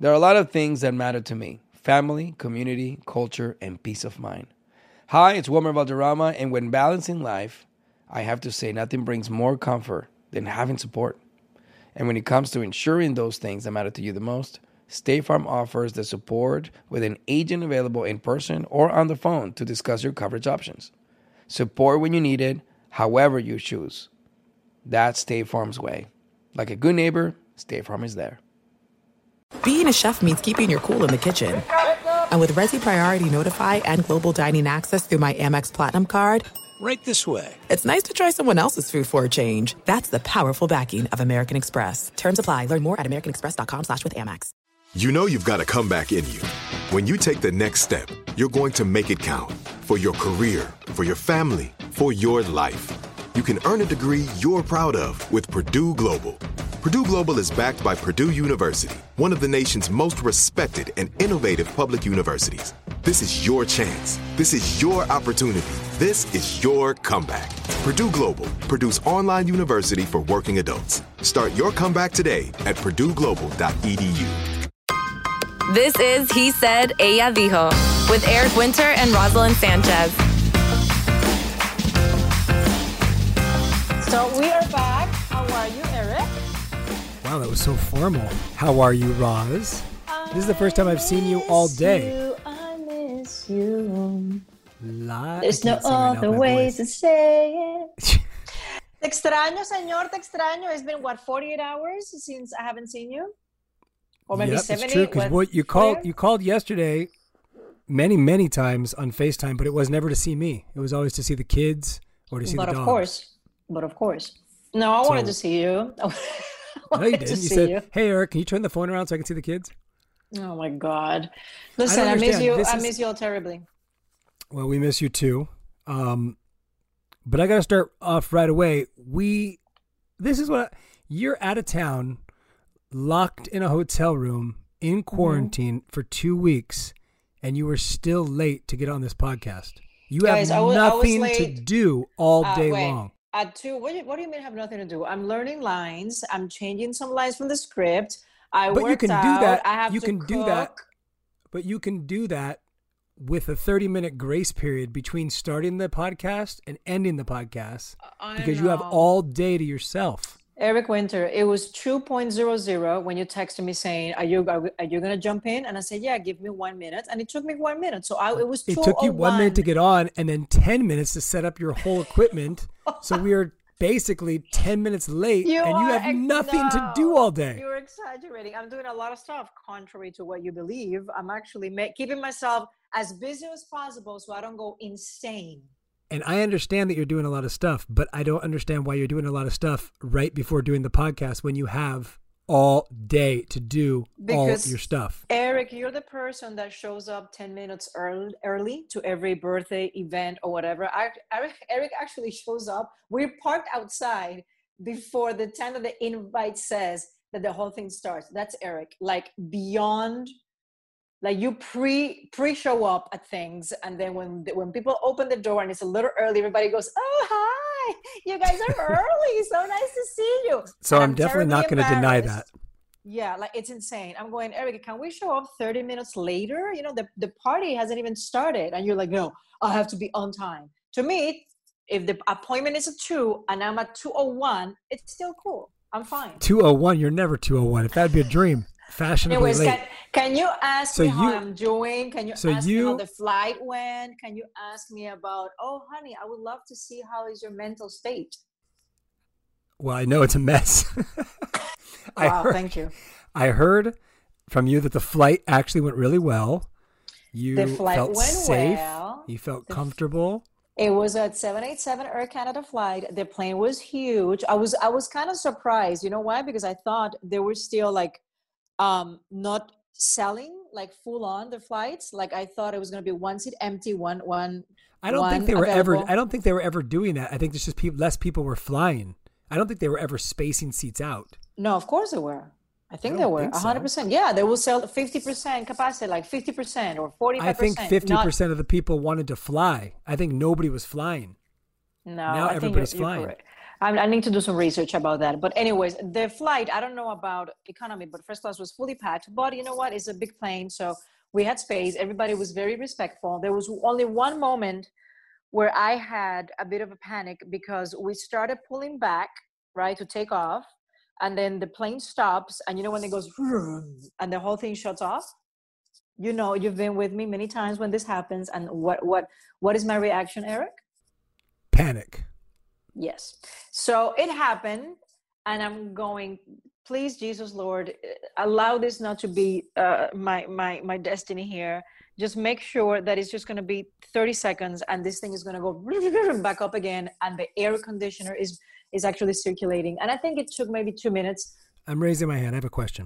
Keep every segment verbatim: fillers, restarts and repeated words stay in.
There are a lot of things that matter to me: family, community, culture, and peace of mind. Hi, it's Wilmer Valderrama, and when balancing life, I have to say nothing brings more comfort than having support. And when it comes to ensuring those things that matter to you the most, State Farm offers the support with an agent available in person or on the phone to discuss your coverage options. Support when you need it, however you choose. That's State Farm's way. Like a good neighbor, State Farm is there. Being a chef means keeping your cool in the kitchen. And with Resi Priority Notify and Global Dining Access through my Amex Platinum card, right this way. It's nice to try someone else's food for a change. That's the powerful backing of American Express. Terms apply. Learn more at americanexpress.com slash with Amex. You know you've got a comeback in you. When you take the next step, you're going to make it count. For your career, for your family, for your life. You can earn a degree you're proud of with Purdue Global. Purdue Global is backed by Purdue University, one of the nation's most respected and innovative public universities. This is your chance. This is your opportunity. This is your comeback. Purdue Global, Purdue's online university for working adults. Start your comeback today at purdue global dot e d u. This is He Said, Ella Dijo, with Eric Winter and Rosalind Sanchez. So we are back. How are you, Eric? Wow, that was so formal. How are you, Roz? This is the first time I've seen you all day. You, I miss you. La- There's no other right way voice. to say it. Te extraño, señor, te extraño. It's been, what, forty-eight hours since I haven't seen you? Or maybe yep, seventy? It's true, because what you called, you called yesterday many, many times on FaceTime, but it was never to see me. It was always to see the kids or to see but the dogs. But of course. But of course. No, I So- wanted to see you. No, you didn't. You said, you. "Hey, Eric, can you turn the phone around so I can see the kids?" Oh my God! Listen, I, I miss you. This I is... miss you all terribly. Well, we miss you too. Um, but I got to start off right away. We, this is what I, you're out of town, locked in a hotel room in quarantine mm-hmm. for two weeks, and you were still late to get on this podcast. You Guys, have I was, nothing I was to do all uh, day wait. long. At two, what do, you, what do you mean have nothing to do? I'm learning lines. I'm changing some lines from the script. I but worked you can out. do that. I have you to can cook. do that. But you can do that with a thirty minute grace period between starting the podcast and ending the podcast I because know. you have all day to yourself. Eric Winter, it was two point zero zero when you texted me saying, "Are you are, are you going to jump in?" And I said, "Yeah, give me one minute." And it took me one minute. So I, it was It took you one minute to get on and then ten minutes to set up your whole equipment. So we are basically ten minutes late you and you have ex- nothing no, to do all day. You're exaggerating. I'm doing a lot of stuff contrary to what you believe. I'm actually ma- keeping myself as busy as possible so I don't go insane. And I understand that you're doing a lot of stuff, but I don't understand why you're doing a lot of stuff right before doing the podcast when you have all day to do because all your stuff. Eric, you're the person that shows up ten minutes early, early to every birthday event or whatever. I, Eric, Eric actually shows up. We're parked outside before the time that the invite says that the whole thing starts. That's Eric, like beyond, like you pre pre show up at things, and then when when people open the door and it's a little early, everybody goes, "Oh, hi, you guys are early. So nice to see you." So And I'm, I'm definitely not going to deny that. Yeah, like it's insane. I'm going, Eric, can we show up thirty minutes later? You know, the, the party hasn't even started. And you're like, no, I have to be on time. To me, if the appointment is at two and I'm at two oh one, it's still cool. I'm fine. two oh one, you're never two oh one. If that'd be a dream. Fashionably Anyways, late. can, can you ask So me how you- I'm doing? Can you so ask me you- how the flight went? Can you ask me about, oh, honey, I would love to see how is your mental state? Well, I know it's a mess. I Wow, heard, thank you. I heard from you that the flight actually went really well. You The flight felt went safe. well. You felt The- comfortable. It was a seven eighty-seven Air Canada flight. The plane was huge. I was I was kind of surprised. You know why? Because I thought they were still like um, not selling like full on the flights. Like I thought it was going to be one seat empty, one one. I don't one think they were available. ever. I don't think they were ever doing that. I think it's just people, less people were flying. I don't think they were ever spacing seats out. No, of course they were. I think I they don't were think so. one hundred percent. Yeah, they will sell fifty percent capacity, like fifty percent or forty-five I percent. think fifty percent of the people wanted to fly. I think nobody was flying. No, Now I think everybody's you're, you're flying. correct. I, I need to do some research about that. But anyways, the flight, I don't know about economy, but first class was fully packed. But you know what? It's a big plane, so we had space. Everybody was very respectful. There was only one moment where I had a bit of a panic because we started pulling back, right, to take off. And then the plane stops. And you know when it goes, and the whole thing shuts off? You know, you've been with me many times when this happens. And what what what is my reaction, Eric? Panic. Yes. So it happened. And I'm going, please, Jesus, Lord, allow this not to be uh, my, my, my destiny here. Just make sure that it's just going to be thirty seconds and this thing is going to go back up again. And the air conditioner is, is actually circulating. And I think it took maybe two minutes. I'm raising my hand. I have a question.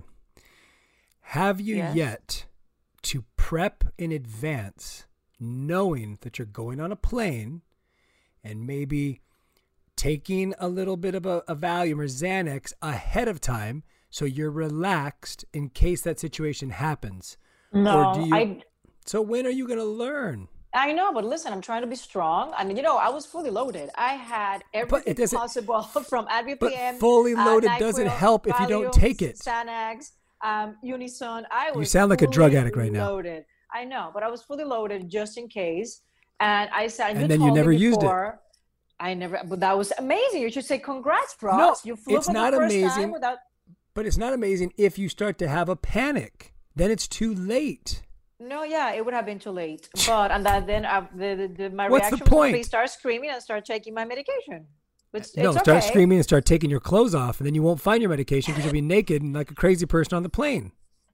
Have you Yes. yet to prep in advance, knowing that you're going on a plane and maybe taking a little bit of a, a Valium or Xanax ahead of time so you're relaxed in case that situation happens? No, Or do you, I, so when are you going to learn? I know, but listen, I'm trying to be strong. I mean, you know, I was fully loaded. I had everything doesn't- possible from Advil But P M. fully uh, loaded NyQuil, doesn't help if you don't Valium, take it. Xanax, um, Unison. I was sound like a drug fully addict right now. Loaded. I know, but I was fully loaded just in case. And I said, And you then you told me never used it. before, I never, but that was amazing. You should say congrats, Ross. No, you flew it's for not the first amazing. time without. But it's not amazing if you start to have a panic. Then it's too late. No, yeah, it would have been too late. But and that then I, the, the, the, my What's the reaction was to point? be start screaming and start taking my medication. It's, No, it's start okay. screaming and start taking your clothes off, and then you won't find your medication because you'll be naked and like a crazy person on the plane.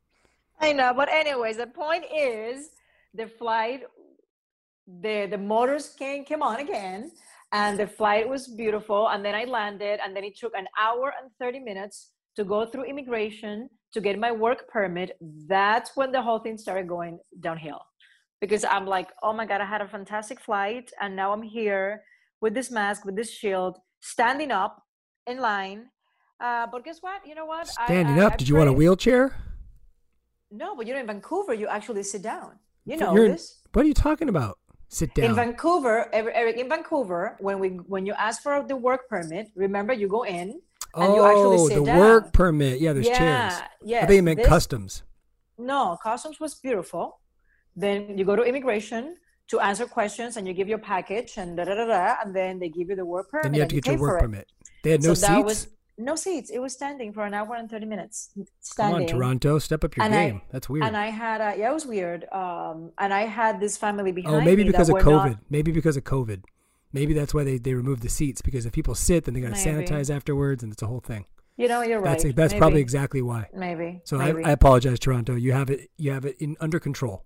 I know, but anyways, the point is the flight, the the motors came came on again, and the flight was beautiful. And then I landed, and then it took an hour and thirty minutes to go through immigration to get my work permit. That's when the whole thing started going downhill, because I'm like, oh my God, I had a fantastic flight, and now I'm here with this mask, with this shield, standing up in line. Uh, but guess what? You know what? I- Standing I- up, I did you want a prayed- wheelchair? No, but you know, in Vancouver, you actually sit down. You know You're- this. What are you talking about? Sit down. In Vancouver, Eric, Eric, in Vancouver, when we when you ask for the work permit, remember you go in and oh, you actually sit the down. work permit. Yeah, there's Yeah, chairs. I yes, thought you meant this- customs. No, customs was beautiful. Then you go to immigration to answer questions, and you give your package, and da da da da, and then they give you the work permit. Then you have to and get your pay for work it. permit. They had no so that seats? was no seats. It was standing for an hour and thirty minutes. Come Standing. on, Toronto. Step up your And I- game. That's weird. And I had a, yeah, it was weird. Um, and I had this family behind oh, maybe me because that of were COVID. not- Maybe because of COVID. Maybe that's why they, they removed the seats, because if people sit, then they got to Maybe. sanitize afterwards, and it's a whole thing. You know, you're right. That's that's Maybe. probably exactly why. Maybe. So I, maybe. I apologize, Toronto. You have it. You have it in under control.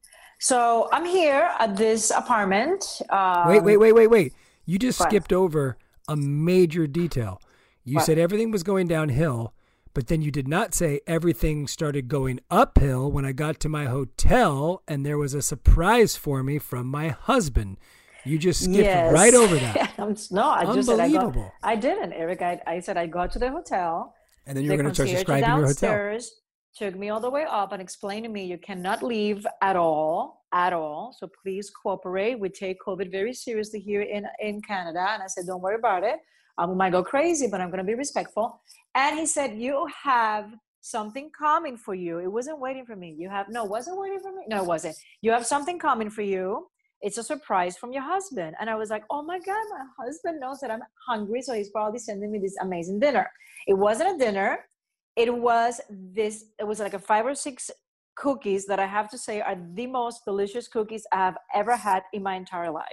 So I'm here at this apartment. Um, Wait, wait, wait, wait, wait. You just what? skipped over a major detail. You What? said everything was going downhill, but then you did not say everything started going uphill when I got to my hotel and there was a surprise for me from my husband. You just skipped Yes. right over that. I'm- no, I just said I got. Unbelievable. I didn't, Eric. I, I said I got to the hotel. And then you were The going to start concierge describing your hotel. downstairs took me all the way up and explained to me you cannot leave at all, at all. So please cooperate. We take COVID very seriously here in, in Canada. And I said, don't worry about it. I might go crazy, but I'm going to be respectful. And he said, you have something coming for you. It wasn't waiting for me. You have, no, wasn't waiting for me. No, it wasn't. You have something coming for you. It's a surprise from your husband. And I was like, oh my God, my husband knows that I'm hungry. So he's probably sending me this amazing dinner. It wasn't a dinner. It was this, it was like a five or six cookies that I have to say are the most delicious cookies I have ever had in my entire life.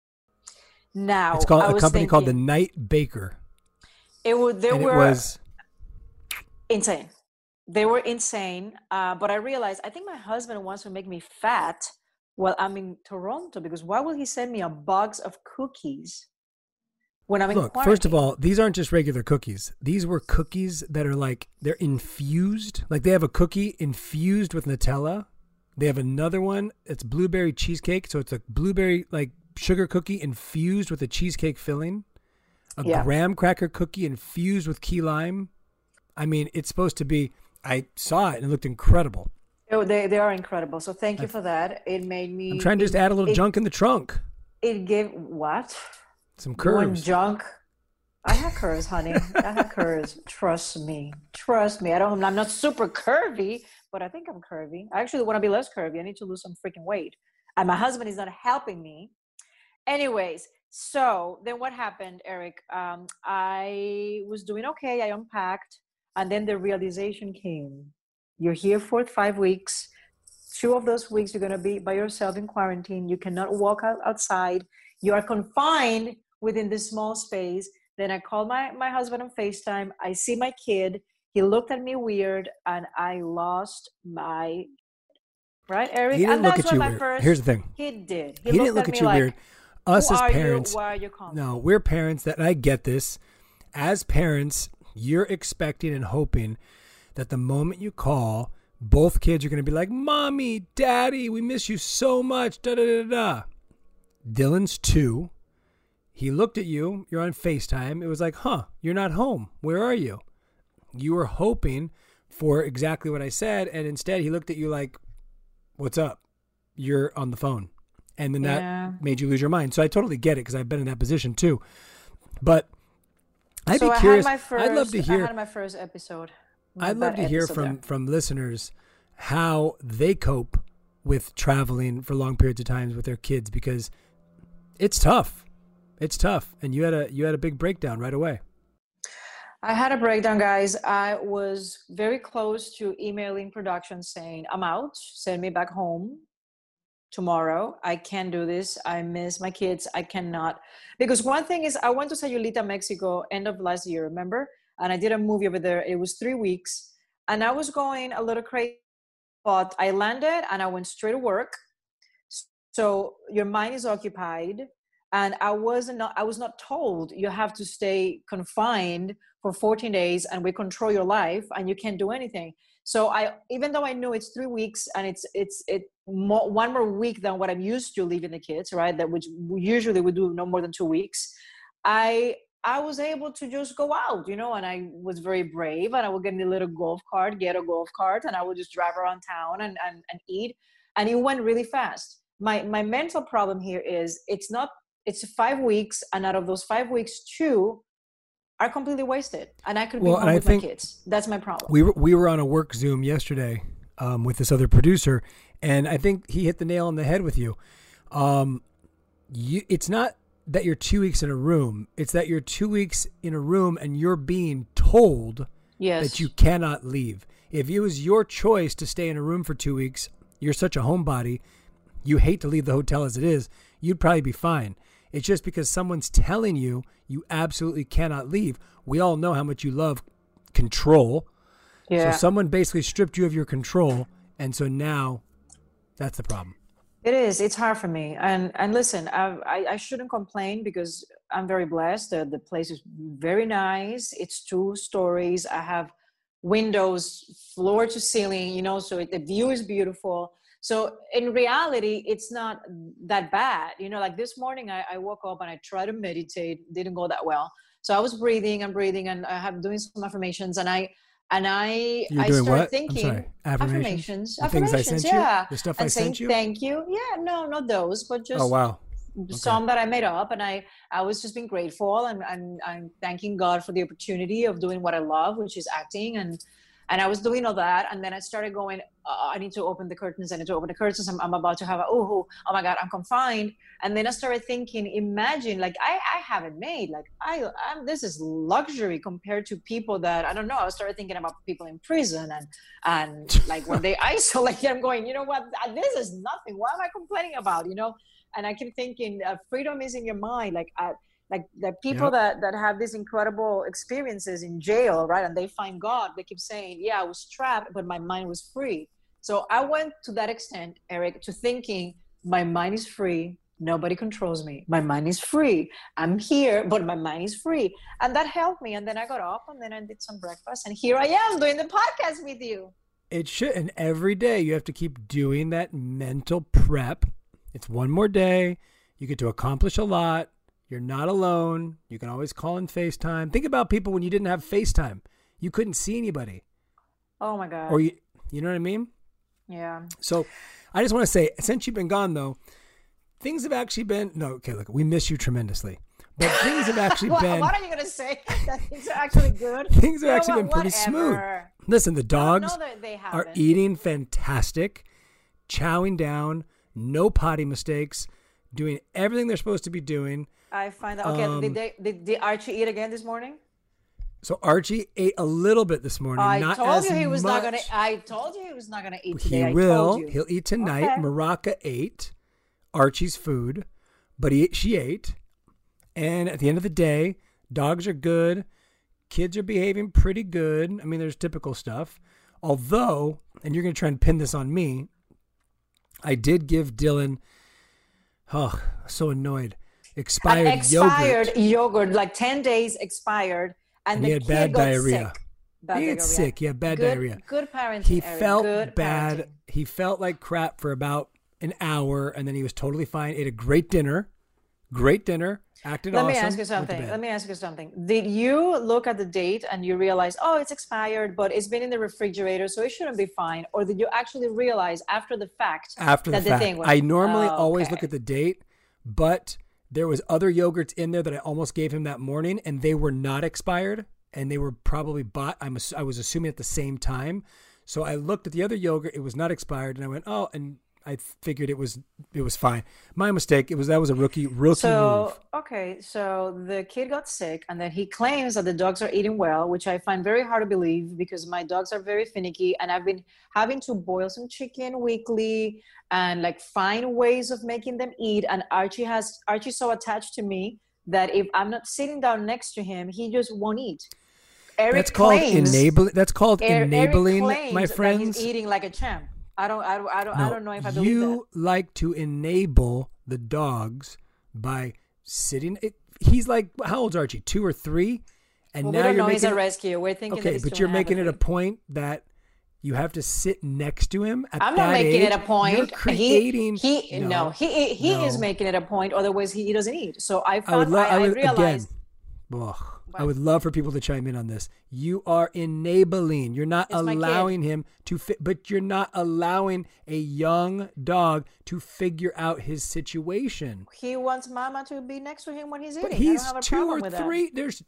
Now, It's called I a was company called the thinking, Night Baker. It was, they and were it was insane. They were insane. Uh, but I realized, I think my husband wants to make me fat while I'm in Toronto, because why will he send me a box of cookies when I'm in Look, quarantine? first of all, these aren't just regular cookies. These were cookies that are like, they're infused. Like they have a cookie infused with Nutella. They have another one. It's blueberry cheesecake. So it's a blueberry like sugar cookie infused with a cheesecake filling. A Yeah. graham cracker cookie infused with key lime. I mean, it's supposed to be, I saw it and it looked incredible. Oh, they, they are incredible. So thank you for that. It made me. I'm trying to just add a little it, junk in the trunk. It gave what? Some You want curves. junk? I had curves, honey. I had curves. Trust me. Trust me. I don't. I'm not super curvy, but I think I'm curvy. I actually want to be less curvy. I need to lose some freaking weight, and my husband is not helping me. Anyways, so then what happened, Eric? Um, I was doing okay. I unpacked, and then the realization came. You're here for five weeks. Two of those weeks, you're going to be by yourself in quarantine. You cannot walk out outside. You are confined within this small space. Then I called my, my husband on FaceTime. I see my kid. He looked at me weird, and I lost my, right, Eric? He didn't and look that's at you my weird. first, Here's the thing. He did. He, he didn't look at, at you like, weird. Us Who as are parents. You? Why are you calling? No, we're parents that, and I get this. As parents, you're expecting and hoping that the moment you call, both kids are going to be like, Mommy, Daddy, we miss you so much. Da da da da. Dylan's two. He looked at you. You're on FaceTime. It was like, huh, you're not home. Where are you? You were hoping for exactly what I said. And instead, he looked at you like, what's up? You're on the phone. And then that yeah. made you lose your mind. So I totally get it because I've been in that position too. But I'd so be I curious. Had my first, I'd love to hear. I had my first episode. My I'd love to hear from, there. from listeners how they cope with traveling for long periods of times with their kids, because it's tough. It's tough. And you had a you had a big breakdown right away. I had a breakdown, guys. I was very close to emailing production saying, I'm out. Send me back home tomorrow. I can't do this. I miss my kids. I cannot. Because one thing is, I went to Sayulita, Mexico, end of last year, remember? And I did a movie over there. It was three weeks. And I was going a little crazy. But I landed and I went straight to work. So your mind is occupied. And I was not, I was not told you have to stay confined for fourteen days and we control your life and you can't do anything. So I, even though I knew it's three weeks and it's, it's, it more, one more week than what I'm used to leaving the kids, right? That which usually we do no more than two weeks. I, I was able to just go out, you know, and I was very brave, and I would get me a little golf cart, get a golf cart, and I would just drive around town and, and, and eat. And it went really fast. My, my mental problem here is it's not, it's five weeks. And out of those five weeks, two are completely wasted. And I could be well, home and with I think my kids. That's my problem. We were, we were on a work Zoom yesterday um, with this other producer. And I think he hit the nail on the head with you. Um, you it's not that you're two weeks in a room. It's that you're two weeks in a room and you're being told yes. that you cannot leave. If it was your choice to stay in a room for two weeks, you're such a homebody, you hate to leave the hotel as it is, you'd probably be fine. It's just because someone's telling you you absolutely cannot leave. We all know how much you love control. Yeah. So someone basically stripped you of your control. And so now that's the problem. It is. It's hard for me. And and listen, I, I, I shouldn't complain because I'm very blessed. The, the place is very nice. It's two stories. I have windows, floor to ceiling, you know, so it, the view is beautiful. So in reality, it's not that bad. You know, like this morning, I, I woke up and I tried to meditate. Didn't go that well. So I was breathing and breathing and I have doing some affirmations and I And I, You're I doing started what? thinking I'm sorry. Affirmations? affirmations, The things I affirmations, sent you? yeah. The stuff I and saying sent you? thank you. Yeah, no, not those, but just Oh, wow. some that I made up. And I, I was just being grateful and I'm, I'm thanking God for the opportunity of doing what I love, which is acting. And, and I was doing all that. And then I started going, uh, I need to open the curtains. I need to open the curtains. I'm, I'm about to have a, oh, oh my God, I'm confined. And then I started thinking, imagine, like, I, I haven't made, like, I, I'm, this is luxury compared to people that, I don't know, I started thinking about people in prison and, and like when they isolate, I'm going, you know what, this is nothing. What am I complaining about, you know? And I keep thinking, uh, freedom is in your mind. Like, uh, like the people yep. that, that have these incredible experiences in jail, right? And they find God, they keep saying, yeah, I was trapped, but my mind was free. So I went to that extent, Eric, to thinking my mind is free. Nobody controls me. My mind is free. I'm here, but my mind is free. And that helped me. And then I got up and then I did some breakfast. And here I am doing the podcast with you. It should. And every day you have to keep doing that mental prep. It's one more day. You get to accomplish a lot. You're not alone. You can always call in FaceTime. Think about people when you didn't have FaceTime. You couldn't see anybody. Oh, my God. Or you, you know what I mean? Yeah. So I just want to say, since you've been gone, though, things have actually been, no, okay, look, we miss you tremendously. But things have actually what, been... What are you going to say? That things are actually good? Things have You know actually what? been pretty smooth. Whatever. Listen, the dogs No, no, they are haven't. eating fantastic, chowing down, no potty mistakes, doing everything they're supposed to be doing. I find that. Okay, Um, did, they, did, did Archie eat again this morning? So Archie ate a little bit this morning. I not told as you he was much. not going to. I told you he was not going to eat He today. I will. told you. He'll eat tonight. Okay. Maraca ate Archie's food, but he she ate. And at the end of the day, dogs are good. Kids are behaving pretty good. I mean, there's typical stuff. Although, and you're going to try and pin this on me, I did give Dylan, oh, so annoyed, expired, An expired yogurt. yogurt, like ten days expired, and, And the he had kid bad got diarrhea. Sick. Bad He had diarrhea. sick. He had bad good, diarrhea. Good parenting. He Eric. felt good bad. parenting. He felt like crap for about an hour, and then he was totally fine. Ate a great dinner. Great dinner. Acted Let awesome. me ask you went to something. bed. Let me ask you something. Did you look at the date and you realize, oh, it's expired, but it's been in the refrigerator, so it shouldn't be fine? Or did you actually realize after the fact After the that fact. thing was? I normally Oh, always okay. look at the date, but there was other yogurts in there that I almost gave him that morning, and they were not expired, and they were probably bought. I'm ass- I was assuming at the same time. So I looked at the other yogurt; it was not expired, and I went, oh, and I figured it was it was fine. My mistake. It was that was a rookie rookie So, move. okay, so the kid got sick, and then he claims that the dogs are eating well, which I find very hard to believe because my dogs are very finicky, and I've been having to boil some chicken weekly and like find ways of making them eat. And Archie has Archie's so attached to me that if I'm not sitting down next to him, he just won't eat. Eric That's called claims, enabling. That's called Er- Eric enabling, claims my that friends. he's eating like a champ. I don't, I don't, I don't, I No, don't know if I believe that. you like to enable the dogs by sitting. It, he's like, how old's Archie? Two or three? And Well, now we don't you're know making he's a rescue. We're thinking that okay, he's but two you're and a half making or it a three. point that you have to sit next to him. At I'm that not making age. it a point. You're creating. He, he no, he he no. is making it a point. Otherwise, he, he doesn't eat. So I I found would love. I, I I would realized. again. Ugh, I would love for people to chime in on this. You are enabling. You're not It's my kid. allowing him to fit, but you're not allowing a young dog to figure out his situation. He wants Mama to be next to him when he's eating. But I he's don't have a two problem or with that. three. There's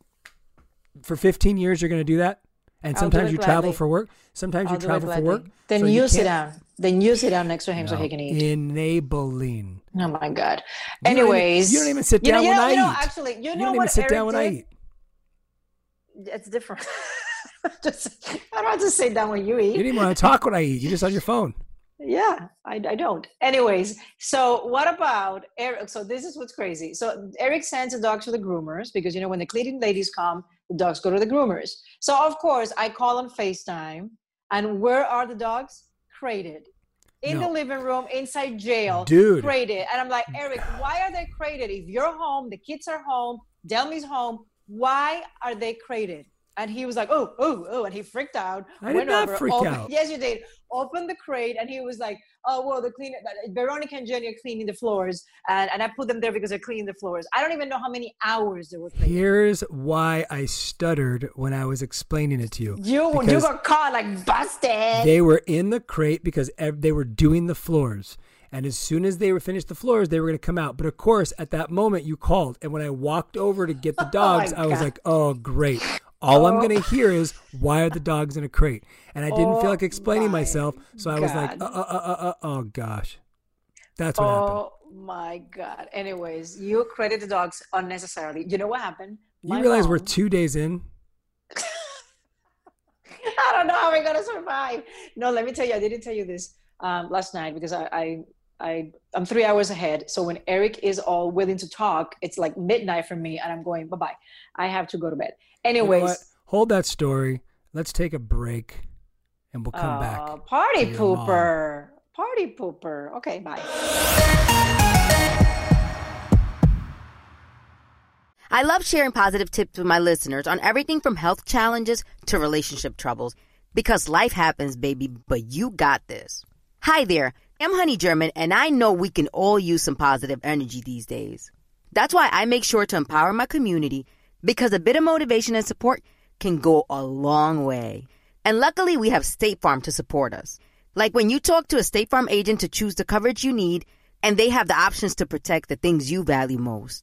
for fifteen years you're going to do that, and I'll do sometimes it you travel gladly. for work. Sometimes I'll you do it travel for gladly. work. Then so you, sit can't- down. Then you sit down next to him so No, he can eat. Enabling. Oh my God. You don't even- Anyways, you don't even sit you know- down you when know, I you know, eat. Actually, you, You know don't what even sit Eric down when I did? eat. It's different. Just, I don't have to sit down when you eat. You didn't even want to talk when I eat. You're just on your phone. Yeah, I, I don't. Anyways, so what about Eric? So this is what's crazy. So Eric sends the dogs to the groomers because, you know, when the cleaning ladies come, the dogs go to the groomers. So, of course, I call on FaceTime. And where are the dogs? Crated. In No. the living room, inside jail. Dude. Crated. And I'm like, Eric, why are they crated? If you're home, the kids are home, Delmi's home, why are they crated? And he was like, oh, oh, oh, and he freaked out. I did not freak opened, out. Yes, you did. Opened the crate, and he was like, oh, well, the cleaner, Veronica and Jenny are cleaning the floors, and, and I put them there because they're cleaning the floors. I don't even know how many hours they were cleaning. Here's why I stuttered when I was explaining it to you. You, you Because got caught like busted. They were in the crate because ev- they were doing the floors. And as soon as they were finished the floors, they were going to come out. But of course, at that moment, you called. And when I walked over to get the dogs, my I was God. like, oh, great. All I'm Oh. going to hear is, why are the dogs in a crate? And I didn't feel Oh like explaining my myself. So I was like, God. uh, uh, uh, uh, uh, oh, gosh. That's what happened. Oh my God. Anyways, you credit the dogs unnecessarily. You know what happened? You My realize we're mom- two days in? I don't know how we're gonna survive. No, let me tell you, I didn't tell you this um, last night because I, I, I, I'm three hours ahead. So when Eric is all willing to talk, it's like midnight for me, and I'm going bye bye. I have to go to bed. You know Anyways, what? Hold that story. Let's take a break, and we'll come uh, back. party to your mom. pooper, party pooper. Okay, bye. I love sharing positive tips with my listeners on everything from health challenges to relationship troubles. Because life happens, baby, but you got this. Hi there, I'm Honey German, and I know we can all use some positive energy these days. That's why I make sure to empower my community, because a bit of motivation and support can go a long way. And luckily, we have State Farm to support us. Like when you talk to a State Farm agent to choose the coverage you need, and they have the options to protect the things you value most.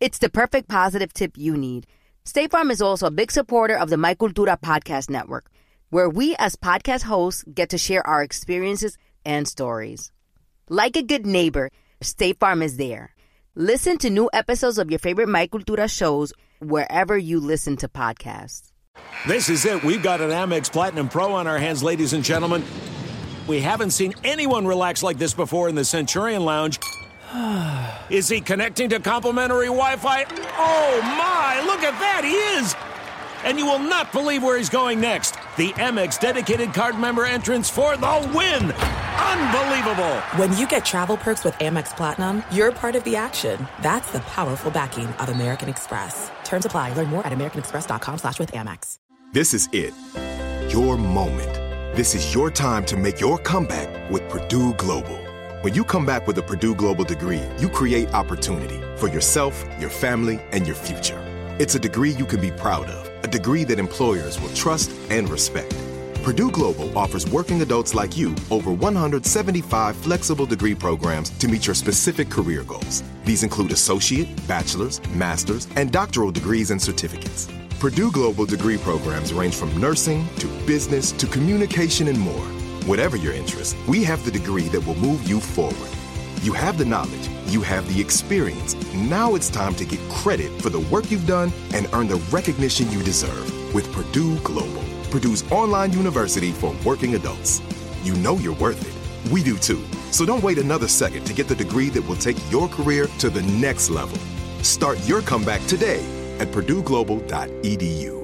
It's the perfect positive tip you need. State Farm is also a big supporter of the My Cultura podcast network, where we as podcast hosts get to share our experiences and stories. Like a good neighbor, State Farm is there. Listen to new episodes of your favorite My Cultura shows wherever you listen to podcasts. This is it. We've got an Amex Platinum Pro on our hands, ladies and gentlemen. We haven't seen anyone relax like this before in the Centurion Lounge. Is he connecting to complimentary Wi-Fi? Oh, my. Look at that. He is. And you will not believe where he's going next. The Amex dedicated card member entrance for the win. Unbelievable. When you get travel perks with Amex Platinum, you're part of the action. That's the powerful backing of American Express. Terms apply. Learn more at americanexpress.com slash with Amex. This is it. Your moment. This is your time to make your comeback with Purdue Global. When you come back with a Purdue Global degree, you create opportunity for yourself, your family, and your future. It's a degree you can be proud of, a degree that employers will trust and respect. Purdue Global offers working adults like you over one hundred seventy-five flexible degree programs to meet your specific career goals. These include associate, bachelor's, master's, and doctoral degrees and certificates. Purdue Global degree programs range from nursing to business to communication and more. Whatever your interest, we have the degree that will move you forward. You have the knowledge, you have the experience. Now it's time to get credit for the work you've done and earn the recognition you deserve with Purdue Global, Purdue's online university for working adults. You know you're worth it. We do too. So don't wait another second to get the degree that will take your career to the next level. Start your comeback today at purdue global dot e d u.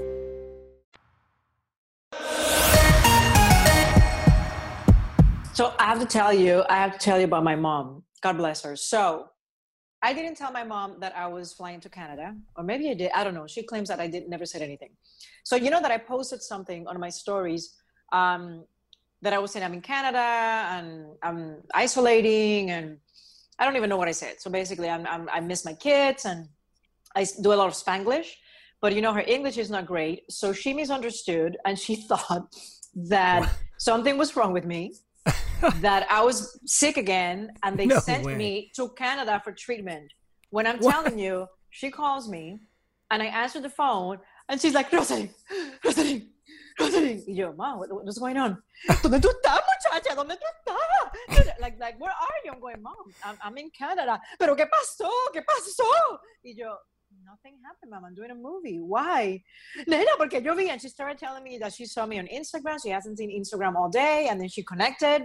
So I have to tell you, I have to tell you about my mom. God bless her. So I didn't tell my mom that I was flying to Canada, or maybe I did. I don't know. She claims that I did never said anything. So you know that I posted something on my stories um, that I was saying I'm in Canada and I'm isolating, and I don't even know what I said. So basically, I'm, I'm I miss my kids and I do a lot of Spanglish, but you know her English is not great. So she misunderstood and she thought that something was wrong with me. That I was sick again, and they No sent way. me to Canada for treatment. When I'm What? telling you, she calls me, and I answer the phone, and she's like, Rosalind, Rosalind, Rosalind. Y yo, Mom, what, what's going on? ¿Dónde tú estás, muchacha? ¿Dónde tú estás? Like, like, where are you? I'm going, Mom, I'm, I'm in Canada. Pero ¿qué pasó? ¿Qué pasó? Y yo, nothing happened, Mom. I'm doing a movie. Why? Nena, porque yo vi, and she started telling me that she saw me on Instagram. She hasn't seen Instagram all day, and then she connected